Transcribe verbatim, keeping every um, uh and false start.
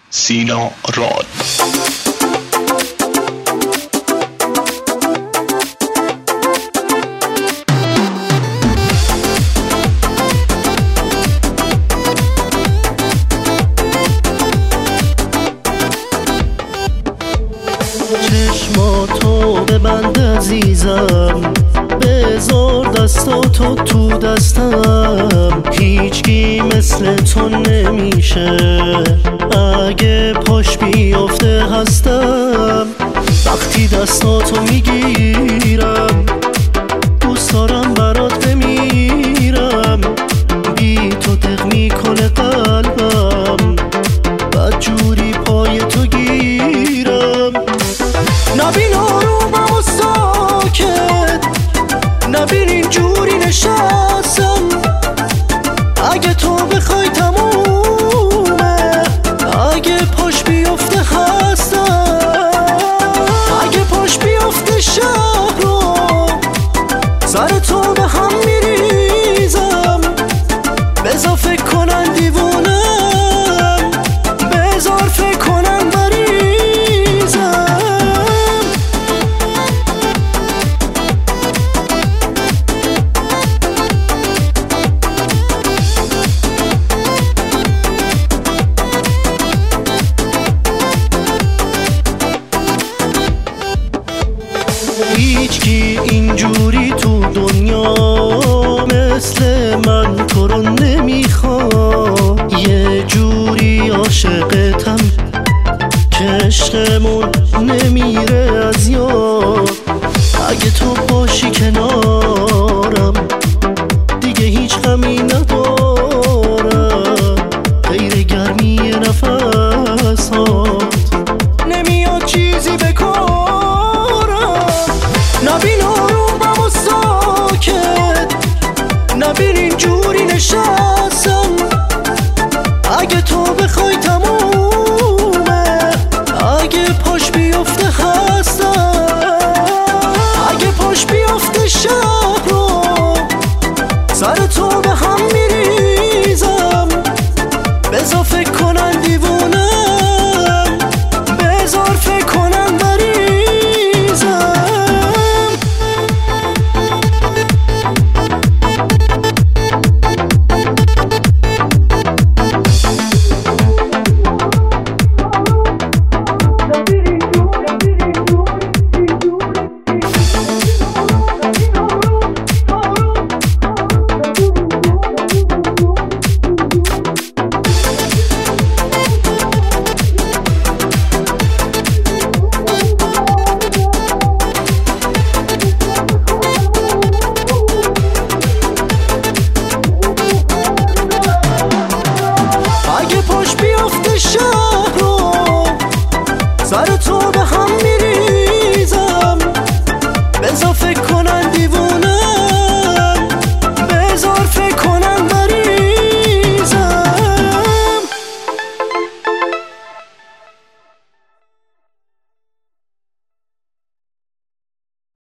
سینا راد. چشماتو ببند عزیزم، بذار دستاتو تو دستم، هیچکی مثل تو نمیشه، اگه پاش بیفته هستم. وقتی دستاتو میگیرم دوست دارم برات بمیرم، بی تو دق میکنه قلبم، بد جوری پای تو گیرم. نبین آرومم و ساکت، نبین اینجوری نشستم، اگه تو بخوای تمومه، اگه پاش بیفته هستم، اگه پاش بیفته شب رو سر تو به هم میریزم. بذار فکر کنن دیوونم، بذار فکر کنن هیچکی اینجوری تو دنیا مثل من تو رو نمیخواد، یه جوری عاشقتم که عشقمون نمیره از یاد. اگه تو باشی کنارم دیگه هیچ غمی ندارم، غیر گرمی نفسات نمیاد چیزی بکارم. نبین آرومم و ساکت، نبین اینجوری نشستم، اگه تو بخوای تمومه، اگه پاش بیفته هستم، اگه پاش بیفته شب رو سر تو به هم میریزم. بذار فکر کنن دیوونم، بذار فکر کنن مریضم. اگه پاش بیفته شب رو سر تو